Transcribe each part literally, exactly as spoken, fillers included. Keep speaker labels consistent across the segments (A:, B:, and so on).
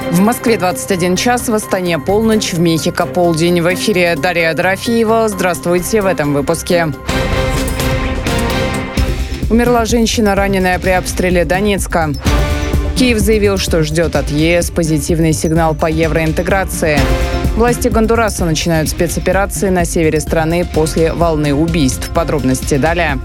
A: В Москве двадцать один час, в Астане полночь, в Мехико полдень. В эфире Дарья Дорофеева. Здравствуйте в этом выпуске. Умерла женщина, раненая при обстреле Донецка. Киев заявил, что ждет от ЕС позитивный сигнал по евроинтеграции. Власти Гондураса начинают спецоперации на севере страны после волны убийств. Подробности далее.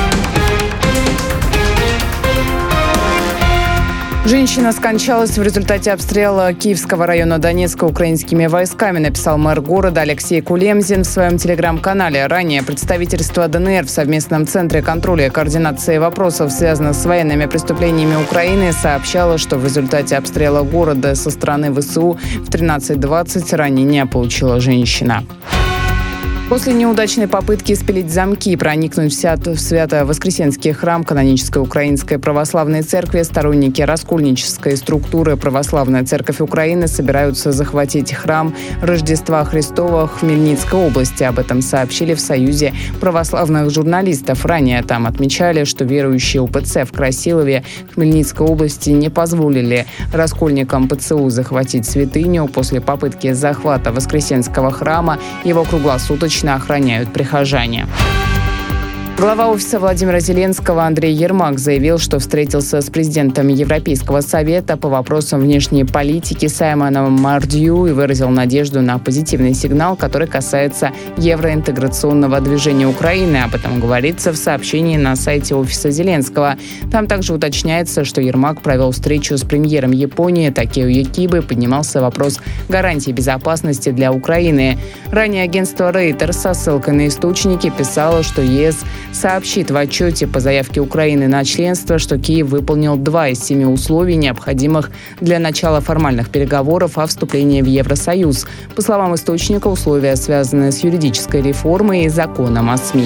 A: Женщина скончалась в результате обстрела Киевского района Донецка украинскими войсками, написал мэр города Алексей Кулемзин в своем телеграм-канале. Ранее представительство ДНР в совместном центре контроля и координации вопросов, связанных с военными преступлениями Украины, сообщало, что в результате обстрела города со стороны ВСУ в тринадцать двадцать ранения получила женщина. После неудачной попытки спилить замки и проникнуть в Свято-Воскресенский храм канонической Украинской Православной Церкви, сторонники раскольнической структуры Православная Церковь Украины собираются захватить храм Рождества Христова в Хмельницкой области. Об этом сообщили в Союзе православных журналистов. Ранее там отмечали, что верующие УПЦ в Красилове Хмельницкой области не позволили раскольникам ПЦУ захватить святыню. После попытки захвата Воскресенского храма его круглосуточно охраняют прихожане. Глава офиса Владимира Зеленского Андрей Ермак заявил, что встретился с президентом Европейского совета по вопросам внешней политики Саймоном Мардью и выразил надежду на позитивный сигнал, который касается евроинтеграционного движения Украины. Об этом говорится в сообщении на сайте офиса Зеленского. Там также уточняется, что Ермак провел встречу с премьером Японии Такео Якибы, поднимался вопрос гарантий безопасности для Украины. Ранее агентство Reuters со ссылкой на источники писало, что ЕС сообщит в отчете по заявке Украины на членство, что Киев выполнил два из семи условий, необходимых для начала формальных переговоров о вступлении в Евросоюз. По словам источника, условия связаны с юридической реформой и законом о СМИ.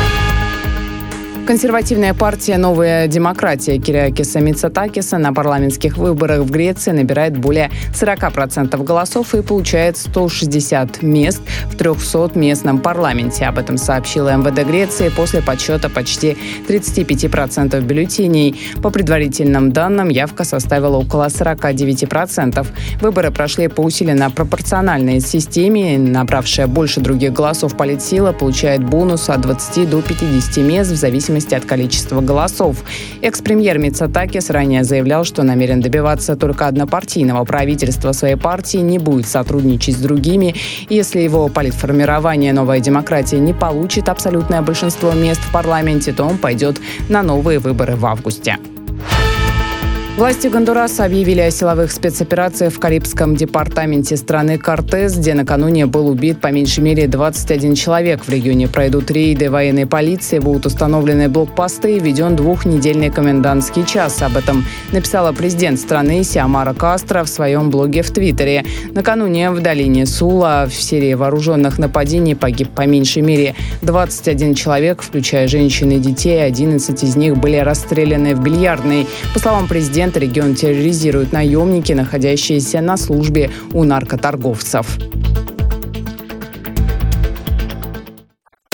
A: Консервативная партия «Новая демократия» Кириакиса Мицотакиса на парламентских выборах в Греции набирает более сорок процентов голосов и получает сто шестьдесят мест в трехсотом местном парламенте. Об этом сообщила МВД Греции после подсчета почти тридцати пяти процентов бюллетеней. По предварительным данным, явка составила около сорока девяти процентов. Выборы прошли по усиленно пропорциональной системе. Набравшая больше других голосов политсила получает бонус от двадцати до пятидесяти мест в зависимости от количества голосов. Экс-премьер Мицотакис ранее заявлял, что намерен добиваться только однопартийного правительства своей партии, не будет сотрудничать с другими. Если его политформирование «Новая демократия» не получит абсолютное большинство мест в парламенте, то он пойдет на новые выборы в августе. Власти Гондураса объявили о силовых спецоперациях в Карибском департаменте страны Кортес, где накануне был убит по меньшей мере двадцать один человек. В регионе пройдут рейды военной полиции, будут установлены блокпосты и введен двухнедельный комендантский час. Об этом написала президент страны Сиомара Кастро в своем блоге в Твиттере. Накануне в долине Сула в серии вооруженных нападений погиб по меньшей мере двадцать один человек, включая женщин и детей. одиннадцать из них были расстреляны в бильярдной. По словам президента, регион терроризируют наемники, находящиеся на службе у наркоторговцев.